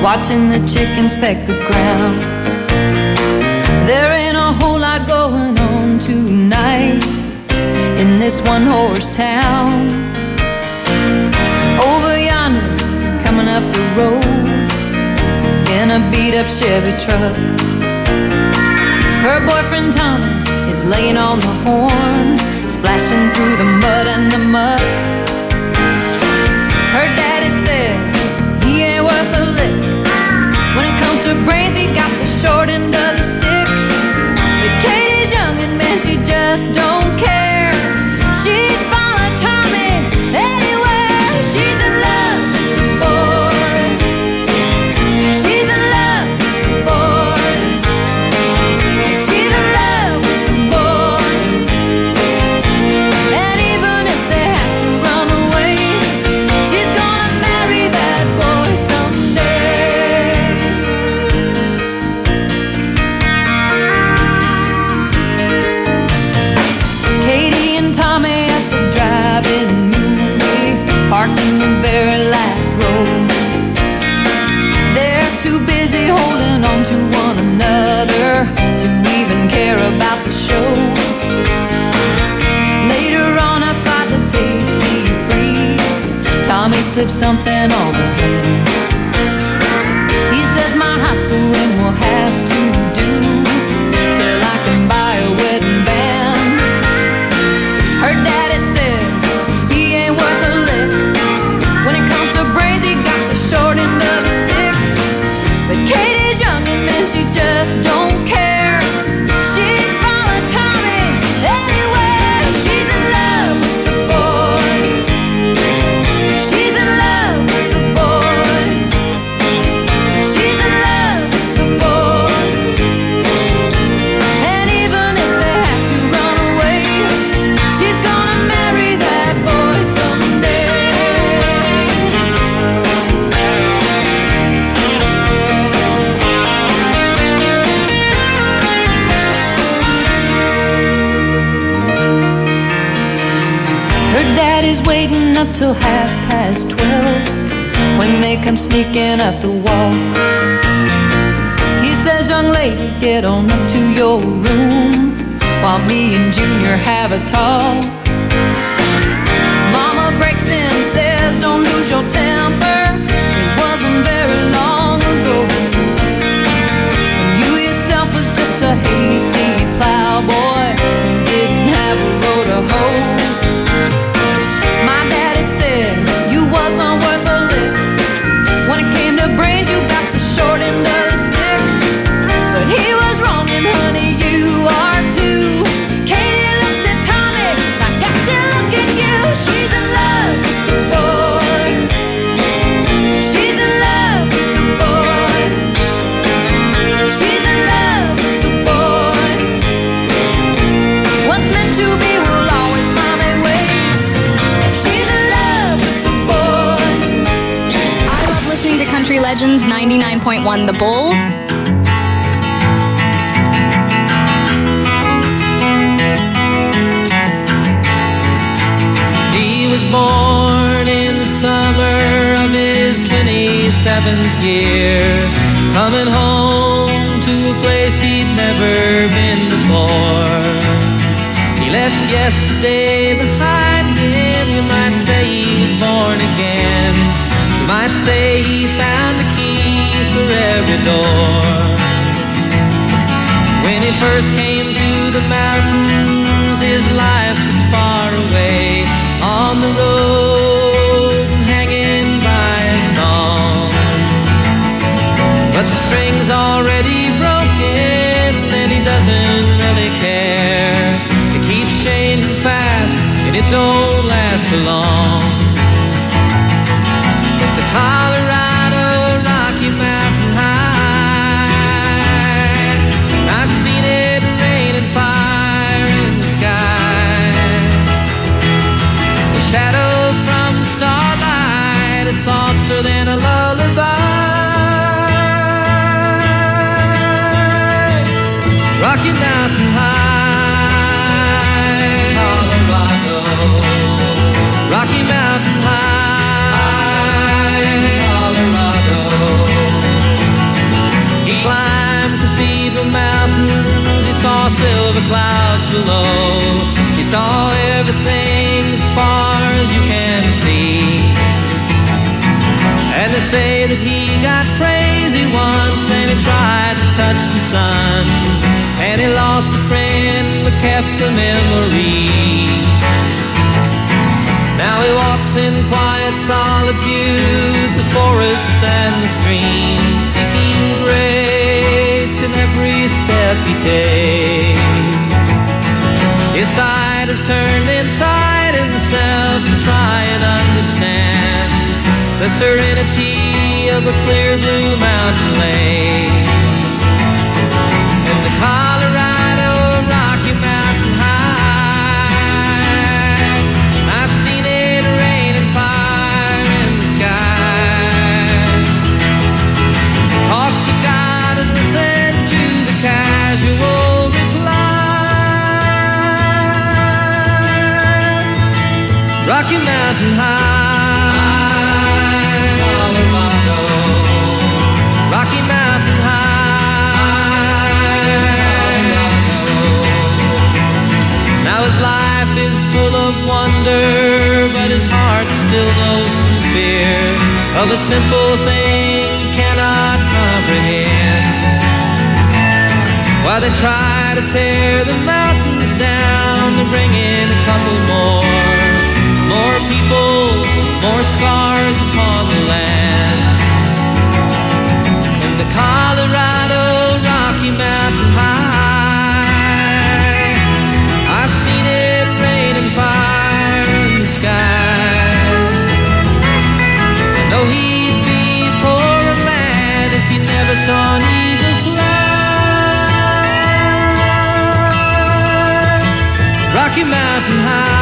watching the chickens peck the ground. There ain't a whole lot going on tonight in this one-horse town. Over yonder, coming up the road in a beat-up Chevy truck, her boyfriend Tommy is laying on the horn, splashing through the mud and the muck. Her daddy says he ain't worth a lick. When it comes to brains, he got the short end of the stick. But Katie's young and man, she just don't care. She'd follow Tommy anywhere. She's in love with the boy. She's in love with the boy. She's in love with the boy. And even if they have to run away, she's gonna marry that boy someday. Katie and Tommy at the drive-in movie, parked in the very last row. They're too busy holding on to one another to even care about the show. Later on outside the Tasty Freeze, Tommy slips something on her hand. He says my high school ring will have to do till I can buy a wedding band. Her daddy says he ain't worth a lick. When it comes to brains, he got the short end of the stick. But Katie's young and man, she just don't care. She'd follow Tommy anywhere. She's in love with the boy. She's in love with the boy. She's in love with the boy. And even if they have to run away, she's gonna marry that boy someday. Her daddy's waiting up till 12:30 when they come sneaking up the walk. He says, young lady, get on up to your room while me and Junior have a talk. Mama breaks in, says, don't lose your temper. It wasn't very long ago when you yourself was just a hayseed plowboy who didn't have a row to hoe. My daddy said you wasn't worth a lick. When it came to brains, you got the short end of the stick. But he was wrong, and honey, you are too. Katie looks at Tommy like I still look at you. She's in love with the boy. She's in love with the boy. She's in love with the boy. What's meant to be will always find a way. She's in love with the boy. I love listening to Country Legends 99.1 The Bull. He was born in the summer of his 27th year, coming home to a place he'd never been before. He left yesterday behind him. You might say he was born again. You might say he found the key for every door. When he first came to the mountains, his life was far away, on the road and hanging by a song. But the string's already broken and he doesn't really care. It keeps changing fast and it don't last for long. But the Colorado Rocky Mountain High, I've seen it rain and fire in the sky. The shadow from the starlight is softer than a lullaby. Rocky Mountain High, Colorado. Rocky Mountain High, Colorado. climbed Cathedral Mountains, he saw silver clouds below. He saw everything as far as you can see. And they say that he got crazy once and he tried to touch the sun, and he lost a friend but kept a memory. Now he walks in quiet solitude, the forests and the streams, seeking grace in every step he takes. His side is turned inside himself to try and understand the serenity of a clear blue mountain lake. In the Colorado Rocky Mountain High, I've seen it rain and fire in the sky. Talk to God and listen to the casual reply. Rocky Mountain High, Colorado, Rocky Mountain High, Colorado. Now his life is full of wonder, but his heart still knows some fear of a simple thing cannot comprehend. While they try to tear the mountains down to bring in a couple more people, more scars upon the land. In the Colorado Rocky Mountain High, I've seen it rain and fire in the sky. I know he'd be poor and mad if he never saw an eagle fly. Rocky Mountain High,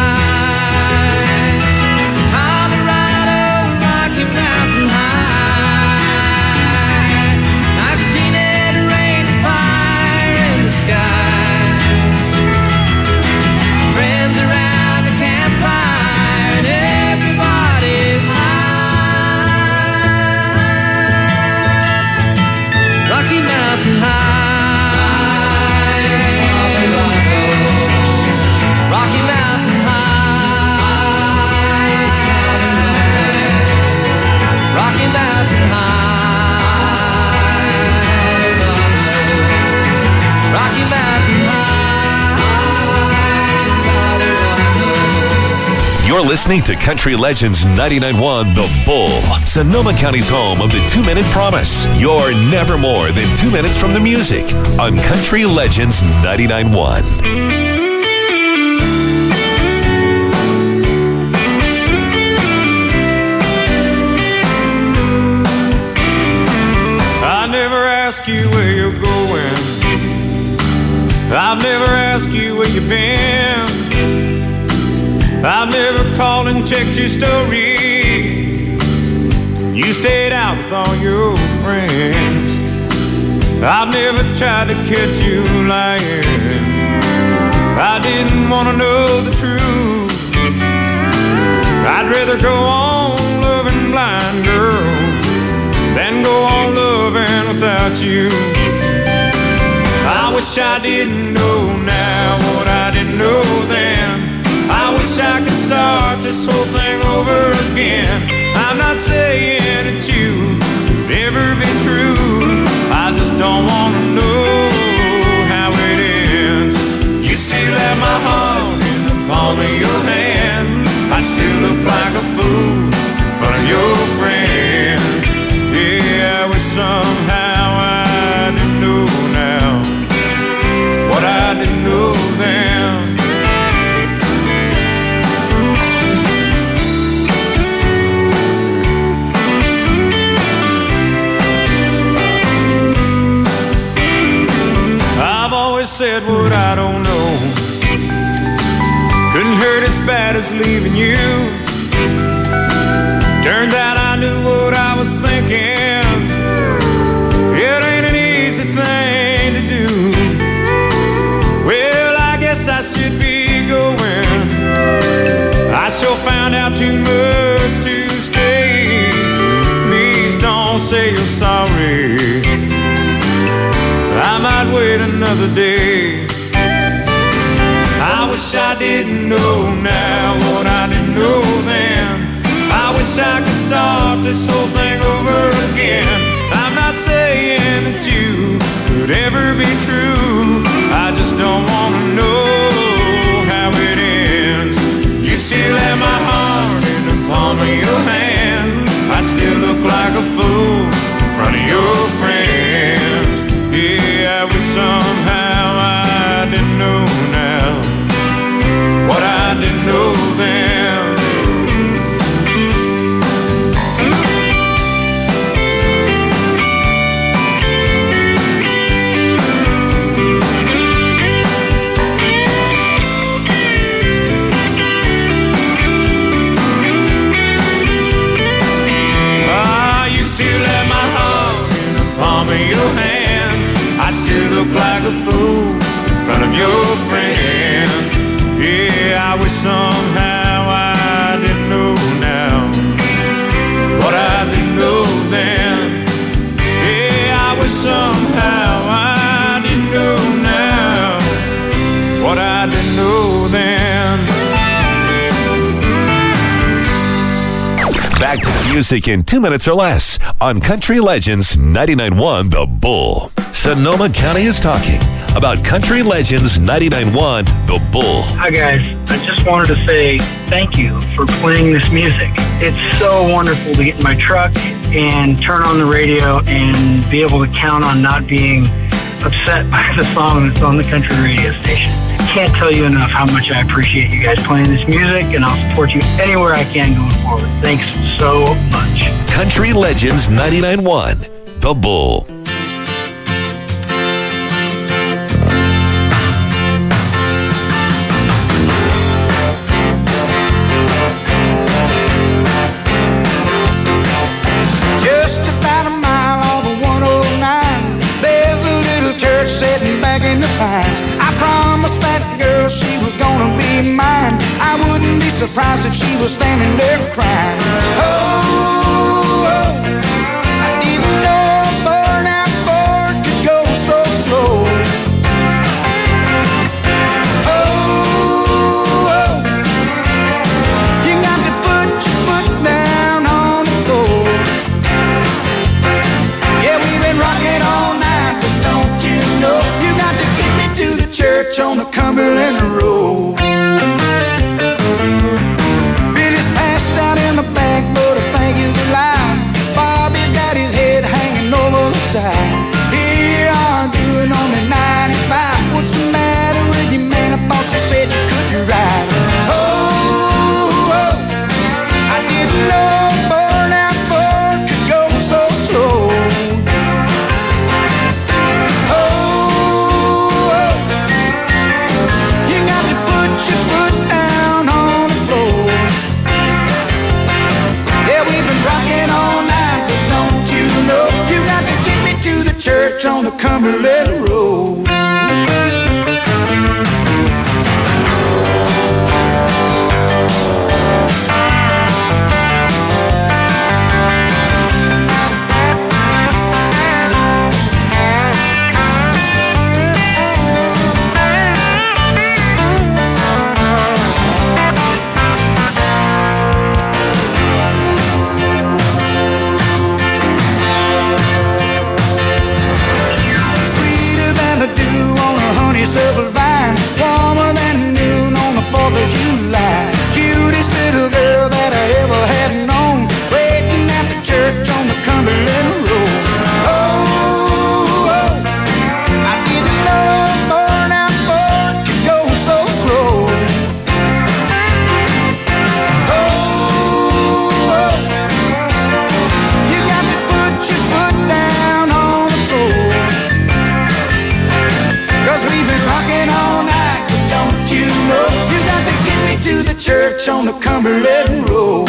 Rocky Mountain High, Colorado, Rocky Mountain High, Rocky Mountain High, Rocky Mountain High. You're listening to Country Legends 99.1 The Bull, Sonoma County's home of the 2-Minute Promise. You're never more than 2 minutes from the music on Country Legends 99.1. I never ask you where you're going. I've never asked you where you've been. I've never called and checked your story. You stayed out with all your friends. I've never tried to catch you lying. I didn't want to know the truth. I'd rather go on loving blind, girl, than go on loving without you. I wish I didn't know now what I didn't know then. I wish I could start this whole thing over again. I'm not saying that you would ever be true. I just don't want to know how it ends. You still have my heart in the palm of your hand. I'd still look like a fool in front of your friends. Yeah, I wish somehow I didn't know now what I didn't know then. Said what I don't know. Couldn't hurt as bad as leaving you. Turned out I knew what I was thinking. It ain't an easy thing to do. Well, I guess I should be going. I sure found out too much to stay. Please don't say you're sorry. wait another day. I wish I didn't know now what I didn't know then. I wish I could start this whole thing over again. I'm not saying that you could ever be true. I just don't want to know how it ends. You still have my heart in the palm of your hand. I still look like a fool in front of your friends. Yeah, I wish somehow I didn't know now what I didn't know then. Your hand, I still look like a fool in front of your friends. Yeah, I wish somehow I didn't know now what I didn't know then. Yeah, I wish somehow I didn't know now what I didn't know then. Back to the music in 2 minutes or less on Country Legends 99.1 The Bull. Sonoma County is talking about Country Legends 99.1 The Bull. Hi guys, I just wanted to say thank you for playing this music. It's so wonderful to get in my truck and turn on the radio and be able to count on not being upset by the song that's on the country radio station. Can't tell you enough how much I appreciate you guys playing this music, and I'll support you anywhere I can going forward. Thanks so much. Country Legends 99.1 The Bull. Just about a mile off of 109, there's a little church sitting back in the pines. I promised that girl she was gonna be mine. I wouldn't be surprised if she was standing there crying. Oh, I didn't know a burnout Ford could go so slow. Oh, you got to put your foot down on the floor. Yeah, we've been rocking all night, but don't you know you got to get me to the church on the Cumberland Road. Billy's passed out in the back, but I think he's alive. Bobby's got his head hanging over the side. Here I'm doing only 95. What's the matter with you, man? I thought you said you could ride. Oh, I didn't know a burnout Ford could go so slow. You got to put your foot down on the floor. Yeah, we've been rocking all night, but don't you know you got to get me to the church on the Cumberland Road. Sweeter than the dew on a honeysuckle vine, warmer than noon on the 4th of July. Cutest little girl that I ever had known, waiting at the church on the Cumberland Road. Oh, I didn't know a burnout Ford could go so slow. Oh, you got to put your foot down on the floor. 'Cause we've been rocking all night, but don't you know you got to get me to the church on the Cumberland Road.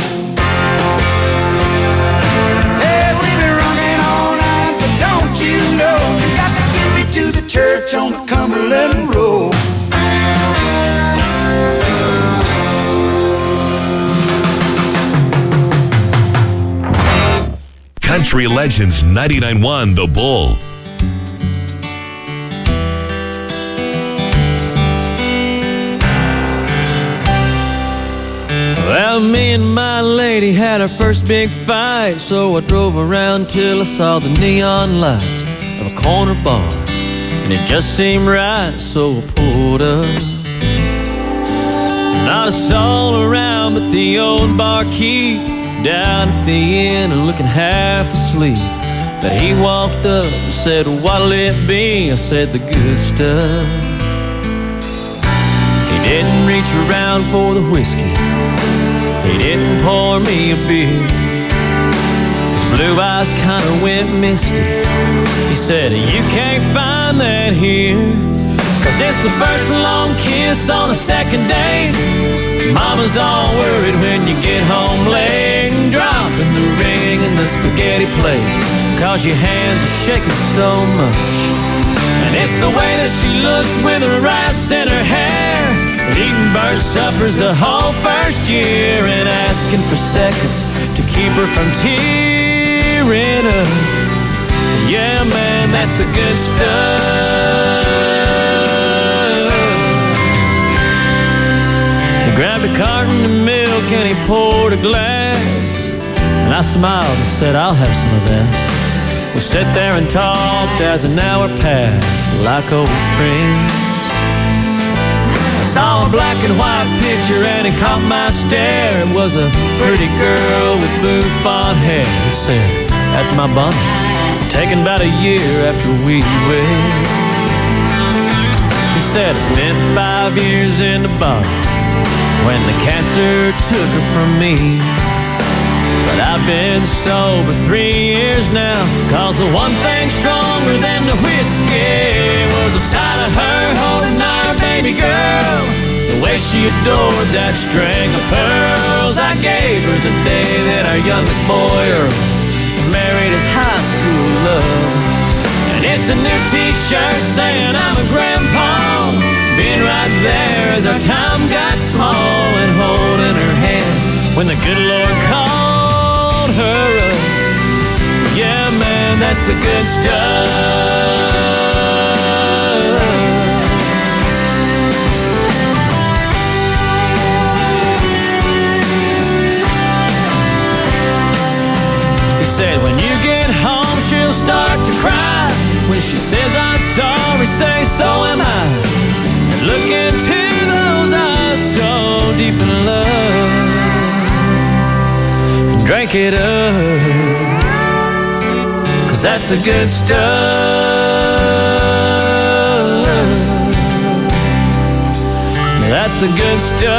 Hey, we've been rocking all night, but don't you know you got to get me to the church on the Cumberland Road. Country Legends 99.1 The Bull. Well, me and my lady had our first big fight, so I drove around till I saw the neon lights of a corner bar, and it just seemed right, so I pulled up. Not a soul around but the old barkeep down at the inn, looking half asleep. But he walked up and said, "What'll it be?" I said, "The good stuff." He didn't reach around for the whiskey, he didn't pour me a beer. His blue eyes kind of went misty. He said, "You can't find that here, 'cause it's the first long kiss on a second date. Mama's all worried when you get home late, and dropping the ring in the spaghetti plate, 'cause your hands are shaking so much. And it's the way that she looks with her rice in her hair, eating burnt suppers the whole first year, and asking for seconds to keep her from tearing up. Yeah, man, that's the good stuff." He grabbed a carton of milk and he poured a glass, and I smiled and said, "I'll have some of that." We sat there and talked as an hour passed, like old friends. I saw a black and white picture and it caught my stare. It was a pretty girl with bouffant hair. He said, "That's my Bonnie, taken about a year after we wed." He said, "I spent 5 years in the bottle when the cancer took her from me. But I've been sober 3 years now, 'cause the one thing stronger than the whiskey was the sight of her holding our baby girl, the way she adored that string of pearls I gave her the day that our youngest boy Earl married his high school love. And it's a new t-shirt saying I'm a grandpa, being right there as our time got small, and holding her hand when the good Lord called her up. Yeah, man, that's the good stuff. He said, "When you get home, she'll start to cry. When she says I'm sorry, say so am I. And look into those eyes so deep in love, and drink it up, 'cause that's the good stuff. That's the good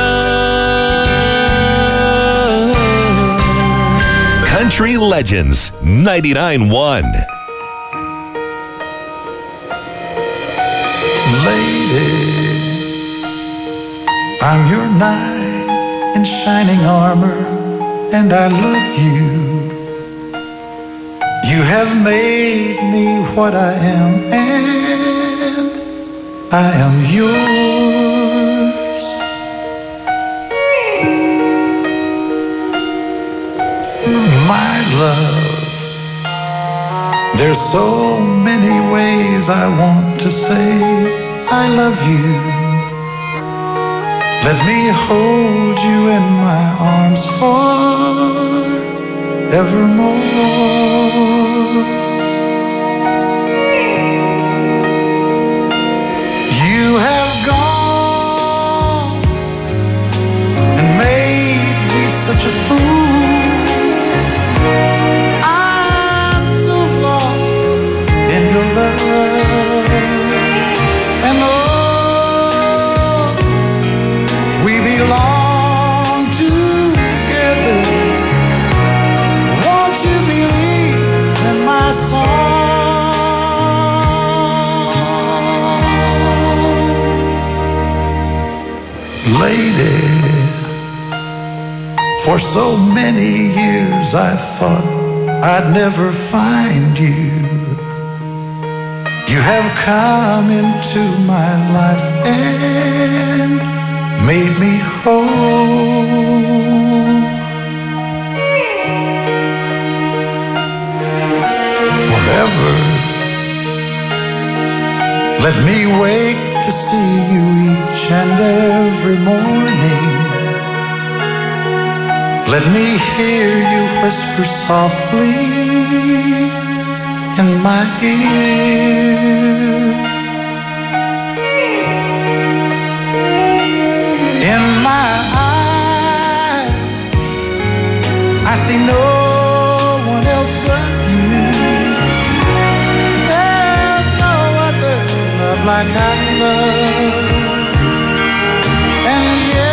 stuff." Country Legends 99.1. Lady, I'm your knight in shining armor, and I love you. You have made me what I am, and I am yours. My love, there's so many ways I want to say I love you. Let me hold you in my arms forevermore. You have gone and made me such a fool. I'm so lost in your love. And we belong together. Won't you believe in my song? Lady, for so many years I thought I'd never find you. You have come into my life and made me whole. Forever, let me wake to see you each and every morning. Let me hear you whisper softly in my ear. In my eyes, I see no one else but you. There's no other love like I love. And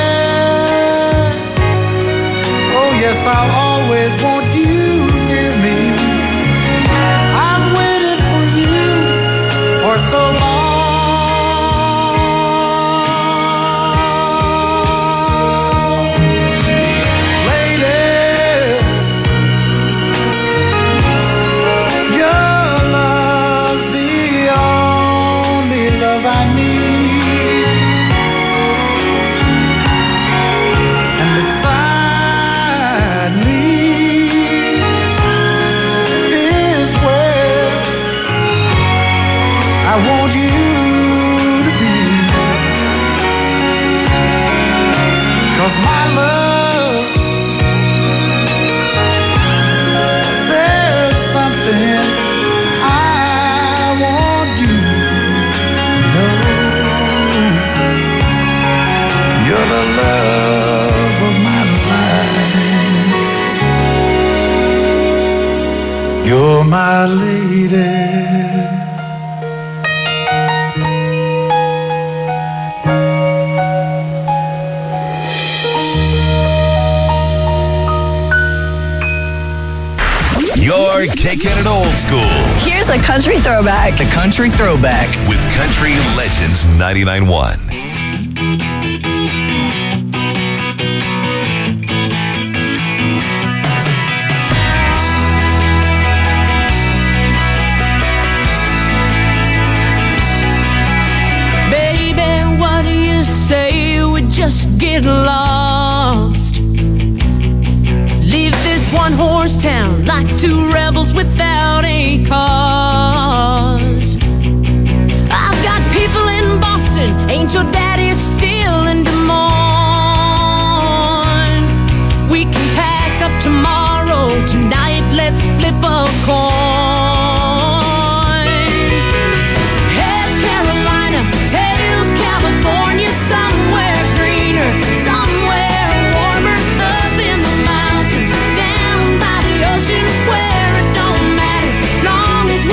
yes, I'll always want you near me. I've waited for you for so long. Lady, your love's the only love I need. And beside me is where I want you to be. 'Cause my love, there's something I want you to know. You're the love of my life. You're my lady. You're kicking it old school Here's a country throwback. The Country Throwback. with Country Legends 99.1. Baby, what do you say we just get lost? Leave this one-horse town like two rebels without a cause. I've got people in Boston, ain't your daddy still in Des Moines? We can pack up tomorrow, tonight let's flip a coin. Heads Carolina, tails California, somewhere greener, somewhere warmer, up in the mountains, down by the ocean, where it don't matter, long as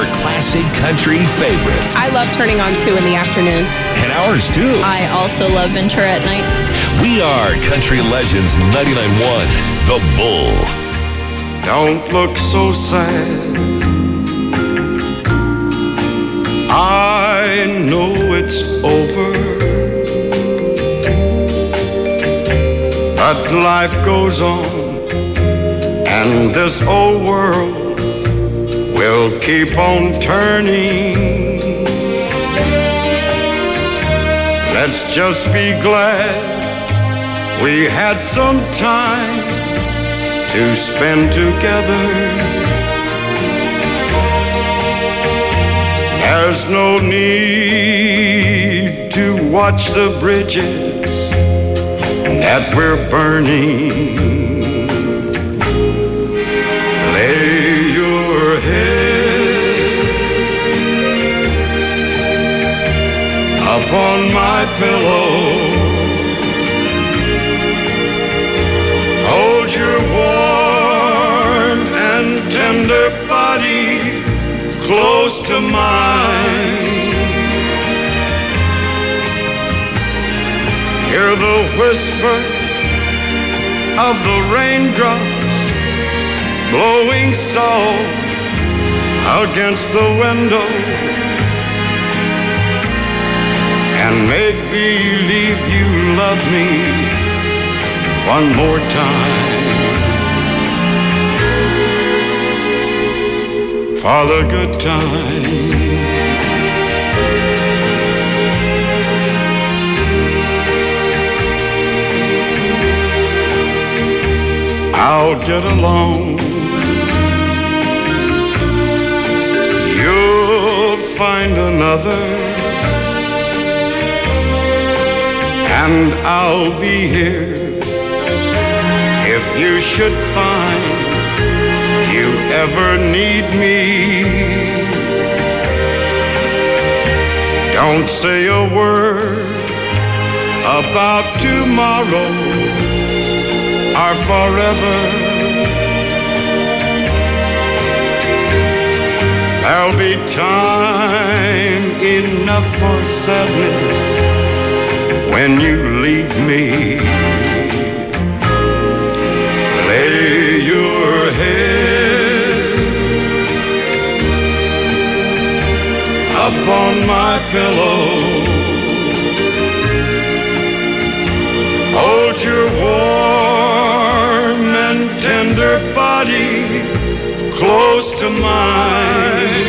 your classic country favorites. I love turning on Sue in the afternoon. And ours too. I also love Ventura at night. We are Country Legends 99.1, The Bull. Don't look so sad. I know it's over, but life goes on, and this old world will keep on turning. Let's just be glad we had some time to spend together. There's no need to watch the bridges that we're burning. Lay your head upon my pillow. Hold your warm and tender body close to mine. Hear the whisper of the raindrops blowing soft against the window, and make believe you love me one more time. For the good time. I'll get along. You'll find another, and I'll be here if you should find you ever need me. Don't say a word about tomorrow or forever. There'll be time enough for sadness when you leave me. Lay your head upon my pillow. Hold your warm and tender body close to mine.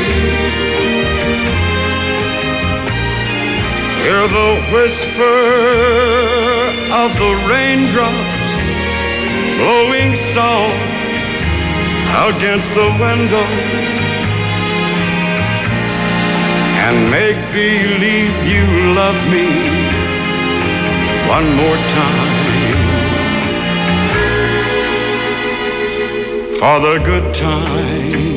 Hear the whisper of the raindrops blowing soft against the window, and make believe you love me one more time. For the good time.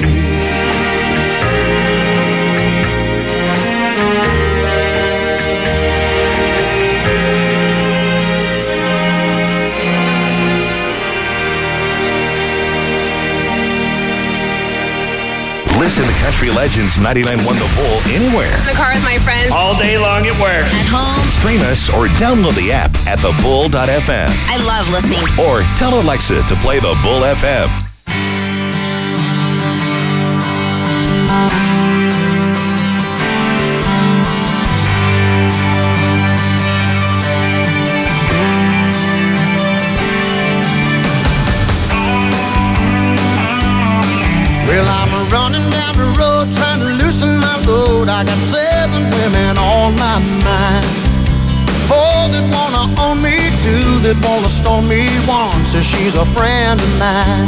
Listen to Country Legends 99.1 The Bull anywhere. In the car with my friends. All day long at work. At home. Stream us or download the app at thebull.fm. I love listening. Or tell Alexa to play The Bull FM. Well, I'm running down the road trying to loosen my load. I got 7 women on my mind. 4 that wanna own me, 2 that wanna storm me. 1 says she's a friend of mine.